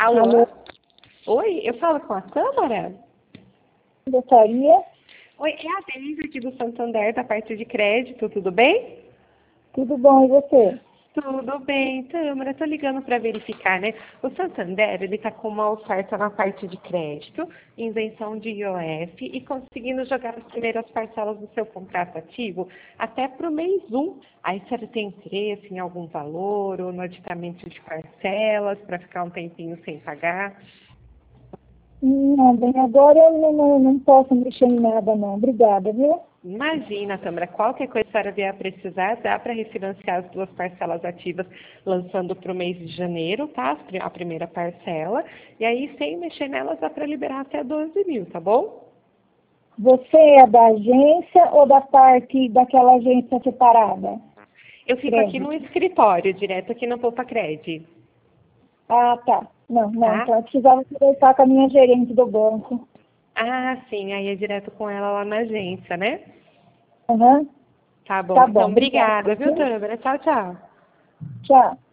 Alô? Alô, Oi, eu falo com a Câmara? gostaria? Oi, é a Denise aqui do Santander, da parte de crédito, tudo bem? Tudo bom, e você? Tudo bem, Câmara, estou ligando para verificar, né? O Santander, ele está com uma oferta na parte de crédito, isenção de IOF e conseguindo jogar as primeiras parcelas do seu contrato ativo até para o mês 1. Aí, se ele tem interesse em algum valor ou no aditamento de parcelas para ficar um tempinho sem pagar. Não, bem, agora eu não posso mexer em nada, não. Obrigada, viu? Imagina, Câmara, qualquer coisa que a senhora vier a precisar, dá para refinanciar as duas parcelas ativas, lançando para o mês de janeiro, tá? A primeira parcela. E aí, sem mexer nelas, dá para liberar até 12 mil, tá bom? Você é da agência ou da parte daquela agência separada? Eu fico aqui no Crédito. escritório, direto aqui no Poupa Cred, Ah, tá. Não, tá? então eu precisava conversar com a minha gerente do banco. Ah, sim, aí é direto com ela lá na agência, né? Aham. Tá bom. Tá Então, bom, obrigada, obrigada, viu, viu? Câmara? Tchau, tchau. Tchau.